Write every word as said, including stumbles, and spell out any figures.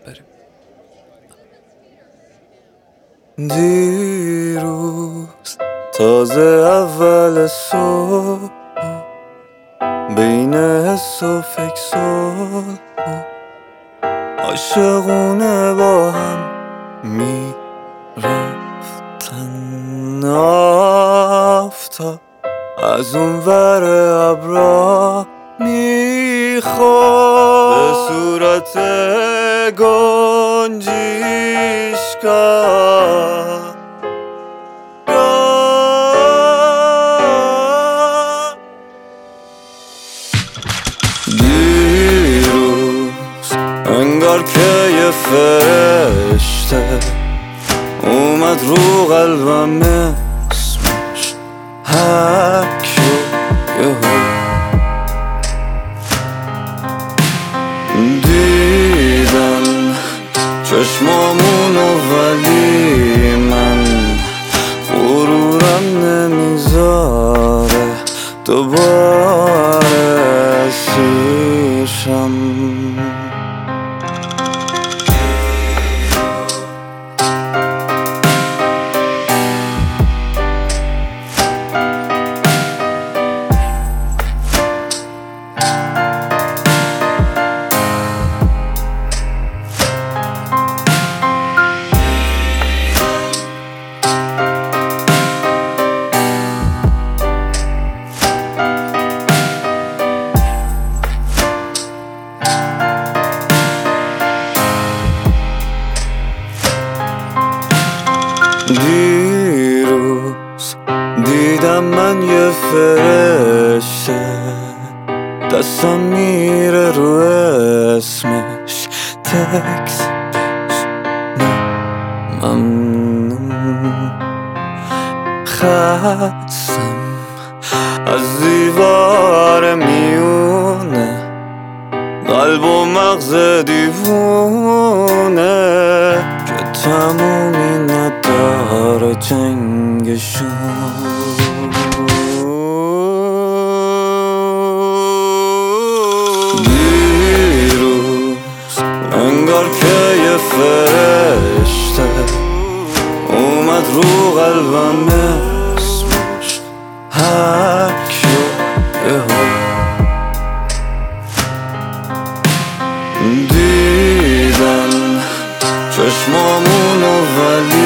بریم. دیروز تازه اول صبح بین حس و فکر صلح عاشقونه با هم میرفتن. آفتاب از اون ور ابرا میخورد به صورت گنجیشگاه. دیروز انگار که یه فرشته اومد رو قلبم، اسمش حک شد یهو. دیدم چشمامونو ولی من غرورم نمیذاره دوباره سوشم. دیروز دیدم من یه فرشته دستم میره رو اسمش تکس نه ممنون. خستم از دیوار میونه قلب و مغز دیوونه که تمومی نداره جنگشون. دیروز انگار که یه فرشته اومد رو قلبم، اسمش حک شد یهو. دیدم چشمامونو ولی